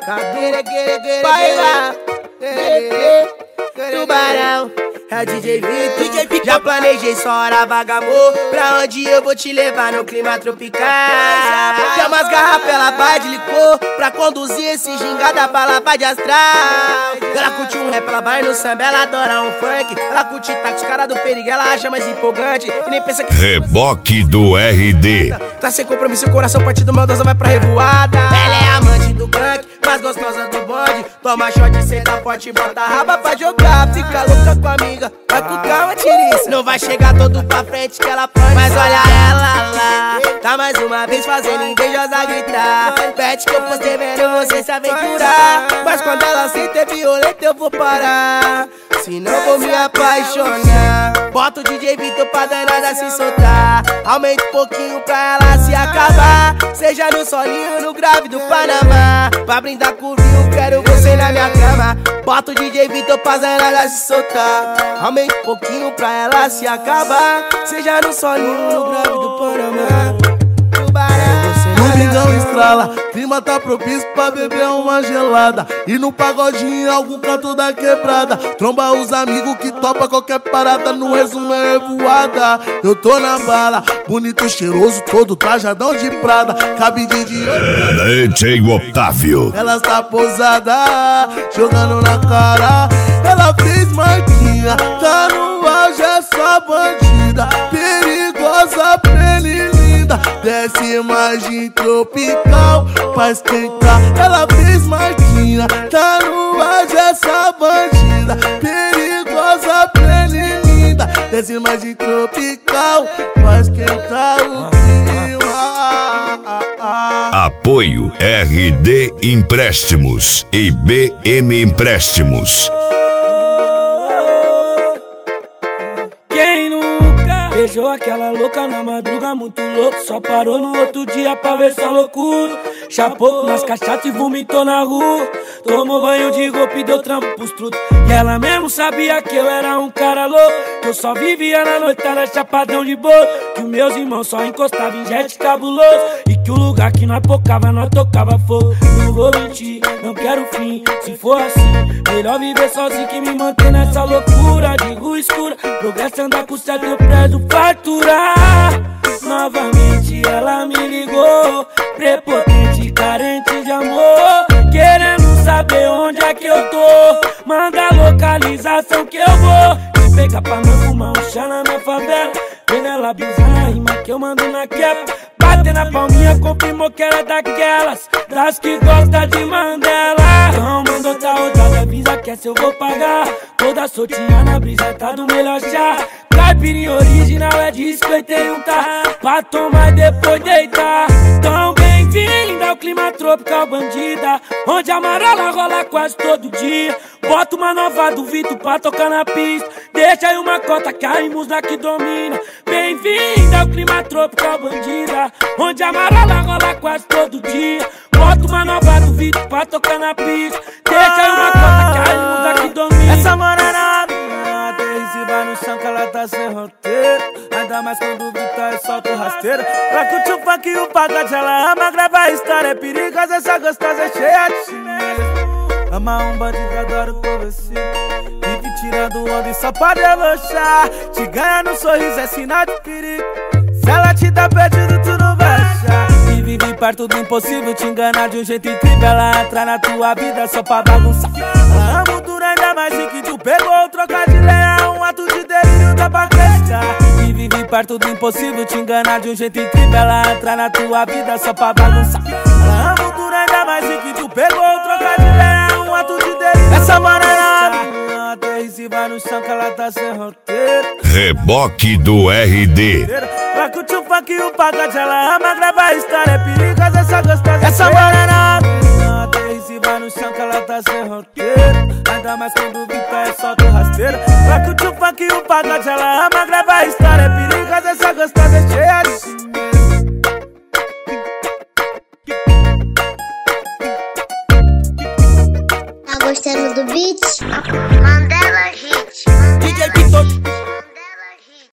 Vai lá, Tubarão, é o DJ Vitor. Já planejei só hora vagabô, pra onde eu vou te levar no clima tropical. Tem umas garrafas, ela vai de licor, pra conduzir esse gingada pra lavar de astral. Ela curte um rap, ela vai no samba, ela adora um funk. Ela curte táxi, os caras do perigo, ela acha mais empolgante e nem pensa que... Reboque do RD. Tá sem compromisso, o coração partido, maldosa vai pra revoada. Ela é amante do gank, mais gostosa do bonde. Toma shot, senta forte, bota a raba pra jogar. Fica louca com a amiga, vai com calma, tiriça. Não vai chegar todo pra frente que ela pode, mas olha ela lá, tá mais uma vez fazendo invejosa gritar. Pede que eu postei vendo você se aventurar, mas quando ela senta é violenta eu vou parar, senão vou me apaixonar. Bota o DJ Vitor pra danada se soltar, aumenta um pouquinho pra ela se acabar. Seja no solinho, no grave do Panamá, pra brindar com o vinho, quero você na minha cama. Bota o DJ Vitor pra danada se soltar, aumenta um pouquinho pra ela se acabar. Seja no solinho, no grave do Panamá. Domingão estrala, clima tá propício pra beber uma gelada. E no pagodinho, algum canto da quebrada. Tromba os amigos que topa qualquer parada. No resumo é revoada. Eu tô na bala, bonito, cheiroso, todo trajadão de Prada. Cabide de ouro, DJ Otávio. ela está posada, jogando na cara. Ela fez marquinha, tá no auge, é só bandida. Perigosa, pele linda, desce imagem tropical pra esquentar. Ela fez marquinha, tá no auge, é só bandida. Perigosa, pele linda, desce imagem tropical pra esquentar o clima. Apoio RD Empréstimos e BM Empréstimos. Quem nunca beijou aquela louca na madruga, muito louco, só parou no outro dia pra ver sua loucura. Chapou nas cachaças e vomitou na rua, tomou banho de golpe e deu trampo pros trutos. E ela mesmo sabia que eu era um cara louco, que eu só vivia na noitada chapadão de bolo, que os meus irmãos só encostavam em jet cabuloso, e que o lugar que nós pocava, nós tocava fogo. Não vou mentir, não quero fim, se for assim, melhor viver sozinho que me manter nessa loucura de rua escura. Progresso andar com certo, eu prezo faturar. Novamente ela me ligou, prepotente, carente de amor, querendo saber onde é que eu tô. Manda a localização que eu vou te pegar pra não fumar um chá na minha favela. Vendo ela brisar na rima que eu mando na quebra, bater na palminha, confirmou que era daquelas, das que gosta de Mandela. Então mandou outra rodada, avisa que essa eu vou pagar. Toda soltinha na brisa, tá do melhor chá. Caipirinha original é de 51, tá? Pra tomar e depois deitar. Tão bem-vinda ao clima tropical bandida, onde a marola rola quase todo dia. Bota uma nova do Vitor pra tocar na pista, deixa aí uma cota que a Imus que domina. Bem-vinda ao clima tropical bandida, onde a marola rola quase todo dia. Bota uma nova do Vitor pra tocar na pista, deixa aí uma cota que a Imus que domina. Essa morena aterriciva no chão que ela tá sem roteiro, ainda mais quando o Vitor solta o rasteiro. Ela curte o funk e o pagode, ela ama gravar história, é perigosa, essa gostosa é cheia de chinelo. Ama um bandido, adora o conversível, vive tirando onda e só pode debochar. Te ganha no sorriso, é sinal de perigo, se ela te dá perdido, tu não vai achar. E vive perto do impossível, te enganar de um jeito incrível. Ela entra na tua vida só pra bagunçar. Ela ama o duro, ainda mais de que tu pegou. Trocar de lenha, um ato de delírio, dá pra acreditar. E vive perto do impossível, te enganar de um jeito incrível. Ela entra na tua vida só pra bagunçar. Ela ama o duro, ainda mais de que tu pegou. Trocar de lenha, um ato de delírio. Essa morena aterriciva no chão que ela tá sem roteiro. Reboque do RD. Ela curte o funk e o pagode, ela ama gravar história, é perigosa, essa gostosa. Essa morena aterriciva no chão que ela tá sem roteiro, ainda mais quando o Vitor é solta o rasteiro. Ela curte o funk e o pagode, ela ama gravar história, é perigosa, essa gostosa, é cheia de chinelo. Tá gostando do beat?